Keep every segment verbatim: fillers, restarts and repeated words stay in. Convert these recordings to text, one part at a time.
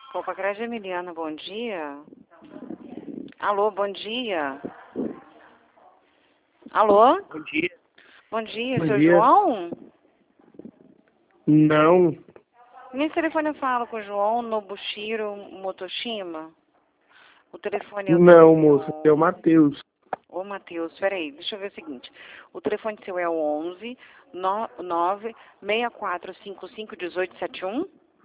Copa Crédito Emiliano, bom dia. Alô, bom dia. Alô? Bom dia. Bom dia, Bom seu dia. João? Não, Nesse telefone eu falo com o João Nobushiro Motoshima. O telefone é o não, seu... moça, é o Matheus. Ô, Matheus, peraí, deixa eu ver o seguinte. O telefone seu é o onze, nove, seis quatro cinco cinco, um oito sete um?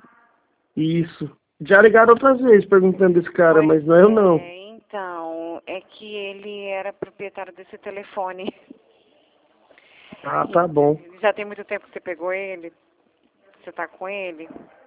Isso. Já ligaram outras vezes perguntando desse cara, Pois mas não é eu não. é, então, é que ele era proprietário desse telefone. Ah, tá bom. Já tem muito tempo que você pegou ele? Você tá com ele?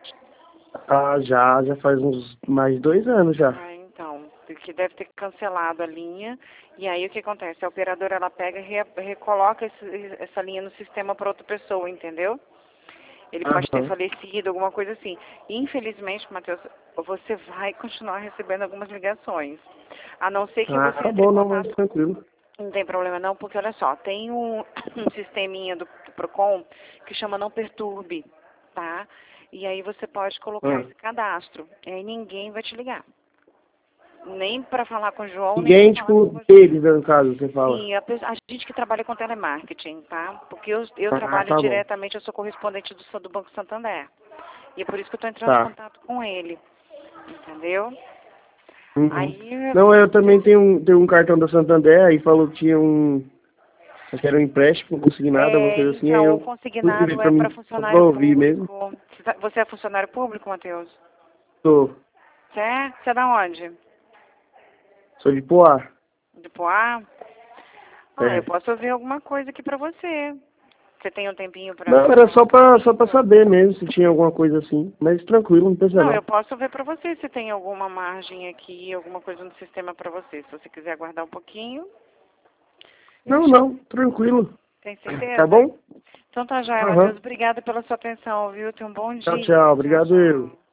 Ah, já, já faz uns mais de dois anos já. Ah, então, porque deve ter cancelado a linha. E aí o que acontece? A operadora ela pega e re recoloca esse, essa linha no sistema para outra pessoa, entendeu? Ele pode ter Aham. falecido, alguma coisa assim. Infelizmente, Matheus, você vai continuar recebendo algumas ligações. A não ser que Ah, você tá entre em bom, não, mas contato. tranquilo. Não tem problema não, porque olha só, tem um, um sisteminha do, do Procon que chama Não Perturbe, tá? E aí você pode colocar Ah. esse cadastro. E aí ninguém vai te ligar. Nem para falar com o João, nem para Ninguém, falar com tipo, você. deles, no caso, você fala. Sim, a, pe- a gente que trabalha com telemarketing, tá? Porque eu, eu Ah, trabalho tá bom. diretamente, eu sou correspondente do, Sa- do Banco Santander. E é por isso que eu estou entrando em Tá. contato com ele, entendeu? Uhum. Aí Não, eu também você... tenho um, tenho um cartão da Santander, aí falou que tinha um... Acho que era um empréstimo consignado, alguma É, coisa assim, aí então, o eu fui ver consignado é pra para mim, só pra funcionário ouvir mesmo. público. Você tá- você é funcionário público, Matheus? Tô. Você é? Você é da onde? Sou de Poá. De Poá? Ah, eu É. posso ver alguma coisa aqui pra você. Você tem um tempinho pra, Não, pra era falar só pra, só pra comigo? saber mesmo se tinha alguma coisa assim. Mas tranquilo, não precisa Não, eu não. posso ver pra você se tem alguma margem aqui, alguma coisa no sistema pra você. Se você quiser aguardar um pouquinho. Eu Não, chego. não, tranquilo. Tem Tá certeza? bom? Então tá joia, Aham. Matheus. Obrigada pela sua atenção, viu? Tenha um bom Tchau, dia. tchau. Tchau, Obrigado eu. tchau.